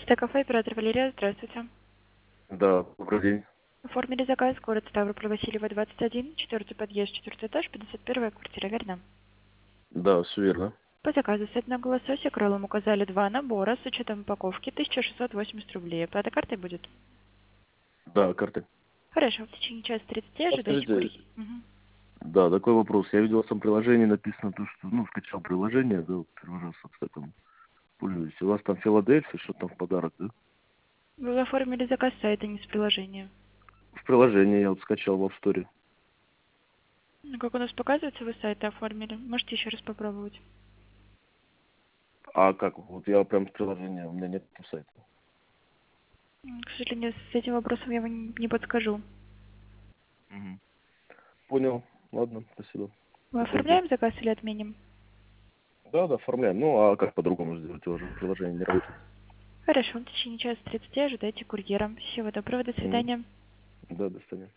Стекафе, оператор Валерия, здравствуйте. Да, добрый день. Оформили заказ, город Ставрополь, Васильева, 21, четвертый подъезд, четвертый этаж, 51-я квартира, верно? Да, все верно. По заказу с одного лосося крылом указали два набора с учетом упаковки 1680 рублей. Оплата картой будет? Да, карты. Хорошо, в течение часа 30 ожидайте Подскажите, курьер. Мгм. да, такой вопрос. Я видел в самом приложении написано то, что, ну, скачал приложение, да, вот первый раз, кстати, пользуюсь. У вас там Филадельфия, что там в подарок, да? Вы оформили заказ с сайта, не с приложения. В приложении я вот скачал в App Store. Ну, как у нас показывается, вы с сайта оформили. Можете еще раз попробовать. А как? Вот я прям с приложения, у меня нет сайта. К сожалению, с этим вопросом я вам не подскажу. Мгм. Понял. Ладно, спасибо. Мы Тогда жду. оформляем заказ или отменим? Да, да, оформляем. Ну, а как по-другому сделать? Уже приложение не работает. Хорошо, в течение часа 30 ожидайте курьера. Всего доброго, до Мгм. свидания. Да, до свидания.